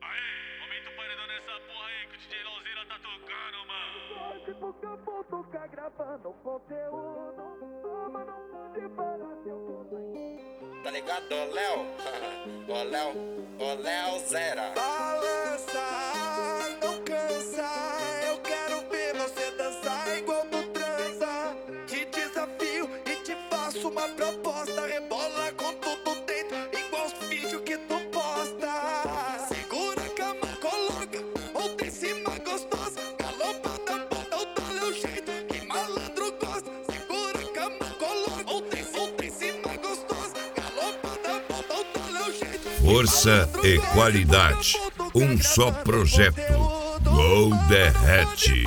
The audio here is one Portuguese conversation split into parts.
Aumenta o paredão nessa porra aí que o DJ Lauzeira tá tocando, mano. Se pouco eu vou tocar gravando conteúdo, mas não pode parar seu. Tá ligado, ô Léo? Ô Léo Zera. Balança, não cansa, eu quero ver você dançar igual tu transa. Te desafio e te faço uma proposta, rebola com tudo dentro, igual os vídeos que tu posta. Segura a cama, coloca, ou tem cima gostosa, galopada, bota o teu jeito, que malandro gosta. Segura a cama, coloca, ou tem cima gostosa, galopada, bota o teu jeito. Força e qualidade, um só projeto. Gol derrete.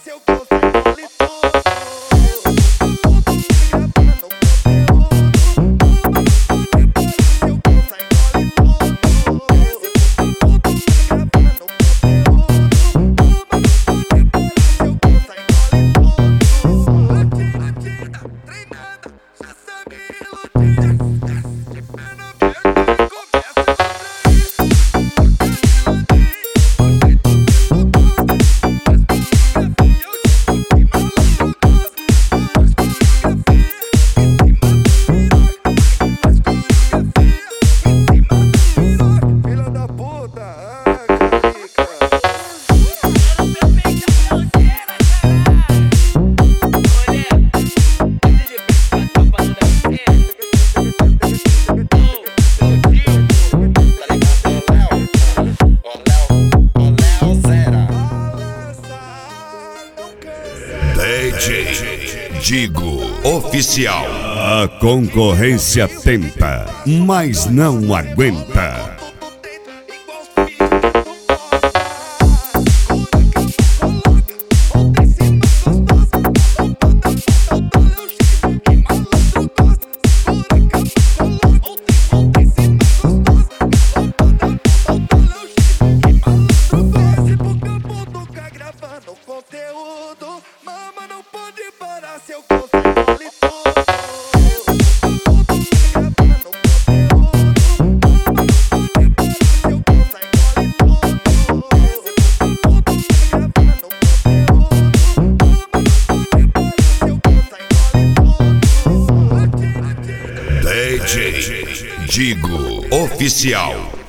DJ Digo Oficial. A concorrência tenta, mas não aguenta. Conteúdo, mama não pode parar seu controle todo. DJ Digo Oficial.